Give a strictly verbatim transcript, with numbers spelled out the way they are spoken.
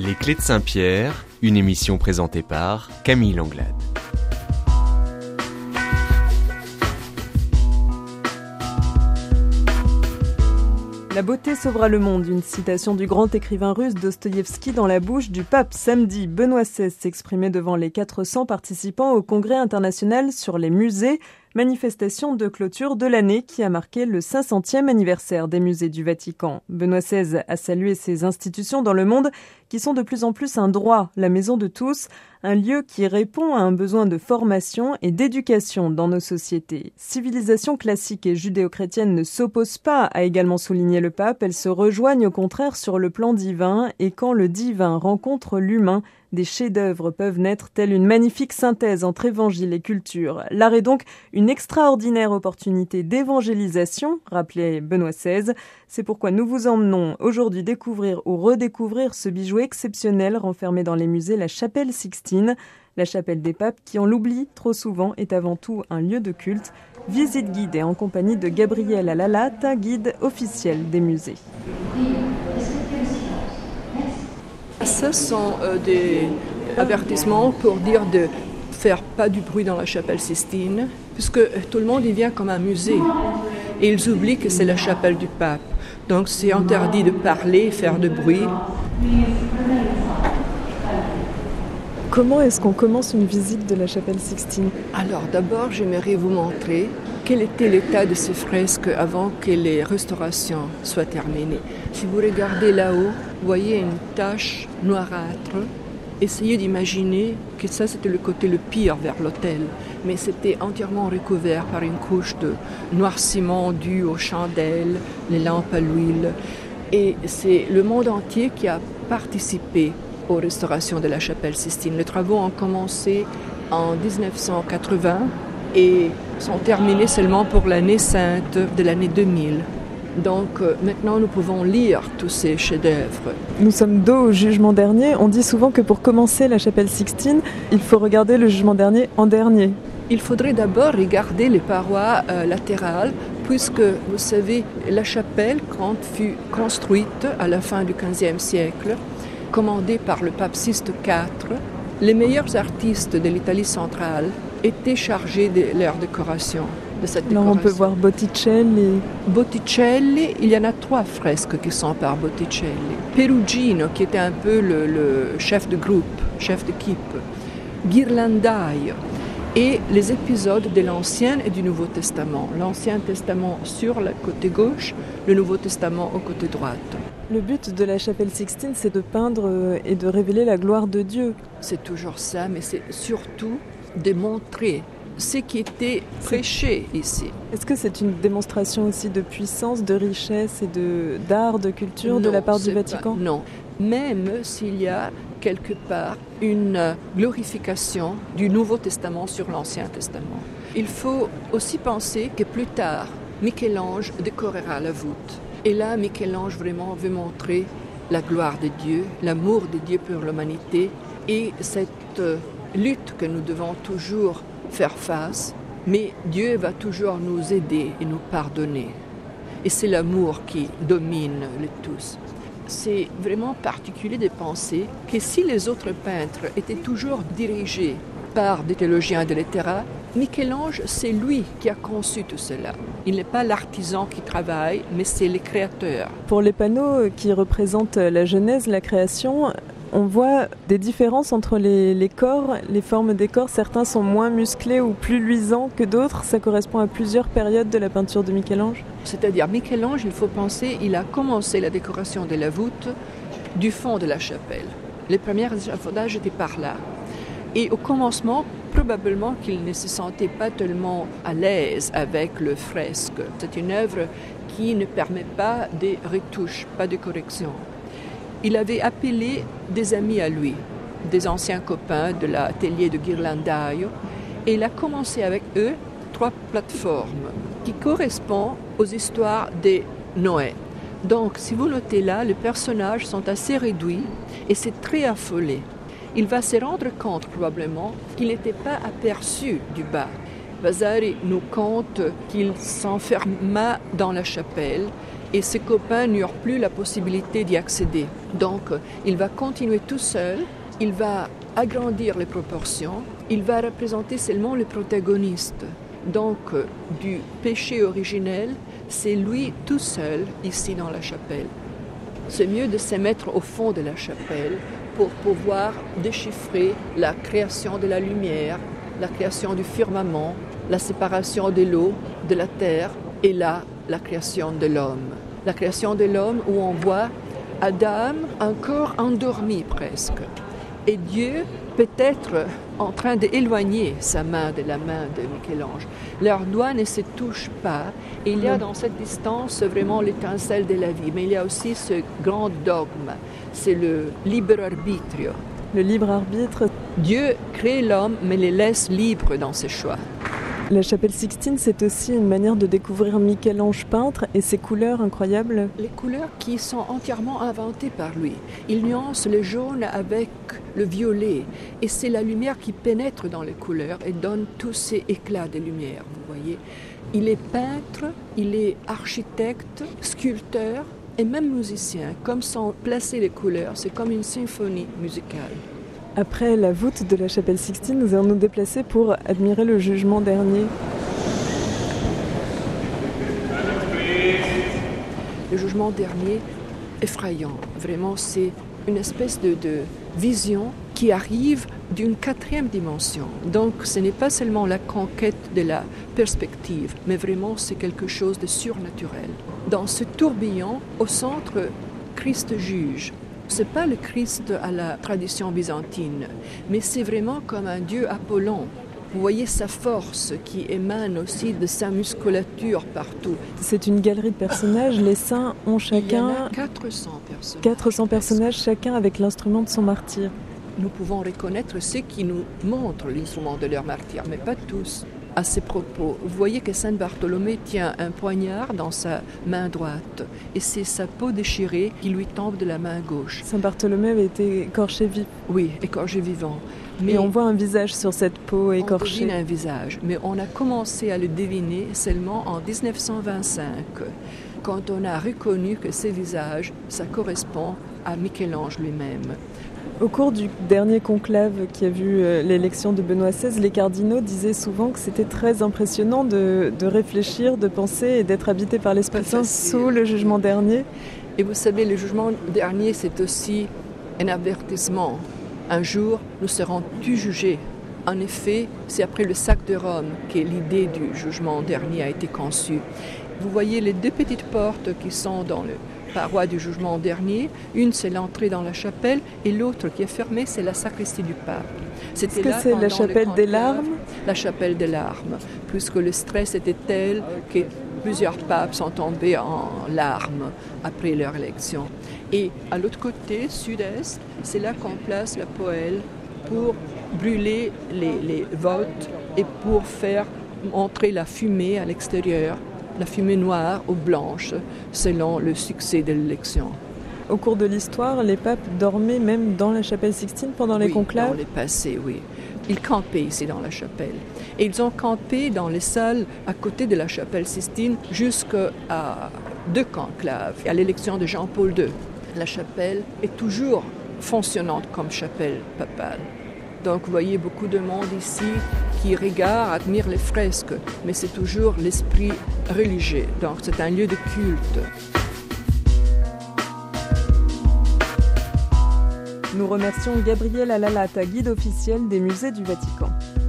Les Clés de Saint-Pierre, une émission présentée par Camille Langlade. La beauté sauvera le monde, une citation du grand écrivain russe Dostoïevski dans la bouche du pape. Samedi, Benoît seize s'exprimait devant les quatre cents participants au Congrès international sur les musées, manifestation de clôture de l'année qui a marqué le cinq centième anniversaire des musées du Vatican. Benoît seize a salué ces institutions dans le monde qui sont de plus en plus un droit, la maison de tous, un lieu qui répond à un besoin de formation et d'éducation dans nos sociétés. Civilisation classique et judéo-chrétienne ne s'opposent pas, a également souligné le pape, elles se rejoignent au contraire sur le plan divin, et quand le divin rencontre l'humain, des chefs-d'œuvre peuvent naître telle une magnifique synthèse entre évangile et culture. L'art est donc une extraordinaire opportunité d'évangélisation, rappelait Benoît seize. C'est pourquoi nous vous emmenons aujourd'hui découvrir ou redécouvrir ce bijou exceptionnel renfermé dans les musées, la chapelle Sixtine, la chapelle des papes qui, on l'oublie trop souvent, est avant tout un lieu de culte. Visite guidée en compagnie de Gabriel Alalata, guide officiel des musées. Ce sont euh, des avertissements pour dire de faire pas du bruit dans la chapelle Sixtine, puisque tout le monde y vient comme un musée. Et ils oublient que c'est la chapelle du pape. Donc c'est interdit de parler, faire de bruit. Comment est-ce qu'on commence une visite de la chapelle Sixtine ? Alors d'abord, j'aimerais vous montrer quel était l'état de ces fresques avant que les restaurations soient terminées. Si vous regardez là-haut, vous voyez une tache noirâtre. Essayez d'imaginer que ça, c'était le côté le pire vers l'autel. Mais c'était entièrement recouvert par une couche de noircissement dû aux chandelles, les lampes à l'huile. Et c'est le monde entier qui a participé aux restaurations de la chapelle Sixtine. Les travaux ont commencé en dix-neuf cent quatre-vingts et sont terminés seulement pour l'année sainte de l'année deux mille. Donc euh, maintenant, nous pouvons lire tous ces chefs-d'œuvre. Nous sommes dos au jugement dernier. On dit souvent que pour commencer la chapelle Sixtine, il faut regarder le jugement dernier en dernier. Il faudrait d'abord regarder les parois euh, latérales, puisque, vous savez, la chapelle, quand fut construite à la fin du quinzième siècle, commandée par le pape Sixte quatre, les meilleurs artistes de l'Italie centrale étaient chargés de leur décoration. De cette Alors décoration. on peut voir Botticelli. Botticelli, il y en a trois fresques qui sont par Botticelli. Perugino, qui était un peu le, le chef de groupe, chef d'équipe. Ghirlandaio. Et les épisodes de l'Ancien et du Nouveau Testament. L'Ancien Testament sur le côté gauche, le Nouveau Testament au côté droit. Le but de la chapelle Sixtine, c'est de peindre et de révéler la gloire de Dieu. C'est toujours ça, mais c'est surtout de montrer ce qui était prêché ici. Est-ce que c'est une démonstration aussi de puissance, de richesse et de, d'art, de culture non, de la part du Vatican ? Pas, non, même s'il y a quelque part une glorification du Nouveau Testament sur l'Ancien Testament. Il faut aussi penser que plus tard, Michel-Ange décorera la voûte. Et là, Michel-Ange vraiment veut montrer la gloire de Dieu, l'amour de Dieu pour l'humanité et cette lutte que nous devons toujours faire face. Mais Dieu va toujours nous aider et nous pardonner. Et c'est l'amour qui domine le tous. C'est vraiment particulier de penser que si les autres peintres étaient toujours dirigés par des théologiens de littérat, Michel-Ange, c'est lui qui a conçu tout cela. Il n'est pas l'artisan qui travaille, mais c'est le créateur. Pour les panneaux qui représentent la Genèse, la création, on voit des différences entre les, les corps, les formes des corps. Certains sont moins musclés ou plus luisants que d'autres. Ça correspond à plusieurs périodes de la peinture de Michel-Ange. C'est-à-dire, Michel-Ange, il faut penser, il a commencé la décoration de la voûte du fond de la chapelle. Les premiers échafaudages étaient par là. Et au commencement, probablement qu'il ne se sentait pas tellement à l'aise avec le fresque. C'est une œuvre qui ne permet pas de retouches, pas de corrections. Il avait appelé des amis à lui, des anciens copains de l'atelier de Ghirlandaio, et il a commencé avec eux trois plateformes qui correspondent aux histoires de Noé. Donc, si vous notez là, les personnages sont assez réduits et c'est très affolé. Il va se rendre compte probablement qu'il n'était pas aperçu du bas. Vasari nous conte qu'il s'enferma dans la chapelle et ses copains n'eurent plus la possibilité d'y accéder. Donc, il va continuer tout seul, il va agrandir les proportions, il va représenter seulement le protagoniste. Donc, du péché originel, c'est lui tout seul ici dans la chapelle. C'est mieux de se mettre au fond de la chapelle pour pouvoir déchiffrer la création de la lumière, la création du firmament, la séparation de l'eau, de la terre, et là, la création de l'homme. La création de l'homme où on voit Adam encore endormi presque. Et Dieu peut-être en train d'éloigner sa main de la main de Michel-Ange. Leurs doigts ne se touchent pas. Et il y a dans cette distance vraiment l'étincelle de la vie. Mais il y a aussi ce grand dogme, c'est le libre arbitrio. Le libre arbitre. Dieu crée l'homme mais le laisse libre dans ses choix. La chapelle Sixtine, c'est aussi une manière de découvrir Michel-Ange peintre et ses couleurs incroyables. Les couleurs qui sont entièrement inventées par lui. Il nuance le jaune avec le violet et c'est la lumière qui pénètre dans les couleurs et donne tous ces éclats de lumière, vous voyez. Il est peintre, il est architecte, sculpteur et même musicien. Comme sans placer les couleurs, c'est comme une symphonie musicale. Après la voûte de la chapelle Sixtine, nous allons nous déplacer pour admirer le jugement dernier. Le jugement dernier, effrayant. Vraiment, c'est une espèce de, de vision qui arrive d'une quatrième dimension. Donc, ce n'est pas seulement la conquête de la perspective, mais vraiment, c'est quelque chose de surnaturel. Dans ce tourbillon, au centre, Christ juge. Ce n'est pas le Christ à la tradition byzantine, mais c'est vraiment comme un dieu Apollon. Vous voyez sa force qui émane aussi de sa musculature partout. C'est une galerie de personnages. Les saints ont chacun... Il y en a quatre cents personnages. quatre cents personnages, chacun avec l'instrument de son martyr. Nous pouvons reconnaître ceux qui nous montrent l'instrument de leur martyr, mais pas tous. À ces propos, vous voyez que Saint Bartholomé tient un poignard dans sa main droite et c'est sa peau déchirée qui lui tombe de la main gauche. Saint Bartholomé avait été écorché vif. Oui, écorché vivant. Mais et on voit un visage sur cette peau écorchée. On devine un visage, mais on a commencé à le deviner seulement en dix-neuf cent vingt-cinq, quand on a reconnu que ce visage, ça correspond à Michel-Ange lui-même. Au cours du dernier conclave qui a vu l'élection de Benoît seize, les cardinaux disaient souvent que c'était très impressionnant de, de réfléchir, de penser et d'être habité par l'Esprit Saint sous le jugement dernier. Et vous savez, le jugement dernier, c'est aussi un avertissement. Un jour, nous serons tous jugés. En effet, c'est après le sac de Rome que l'idée du jugement dernier a été conçue. Vous voyez les deux petites portes qui sont dans le paroi du jugement dernier. Une, c'est l'entrée dans la chapelle, et l'autre qui est fermée, c'est la sacristie du pape. Est-ce que c'est la chapelle des larmes ? La chapelle des larmes, puisque le stress était tel que plusieurs papes sont tombés en larmes après leur élection. Et à l'autre côté, sud-est, c'est là qu'on place la poêle pour brûler les, les votes et pour faire entrer la fumée à l'extérieur, la fumée noire ou blanche, selon le succès de l'élection. Au cours de l'histoire, les papes dormaient même dans la chapelle Sixtine pendant les oui, conclaves ? Dans les passés, oui. Ils campaient ici dans la chapelle. Et ils ont campé dans les salles à côté de la chapelle Sixtine jusqu'à deux conclaves, à l'élection de Jean-Paul deux. La chapelle est toujours fonctionnante comme chapelle papale. Donc vous voyez beaucoup de monde ici qui regarde, admire les fresques, mais c'est toujours l'esprit religieux. Donc c'est un lieu de culte. Nous remercions Gabriel Alalata, guide officiel des musées du Vatican.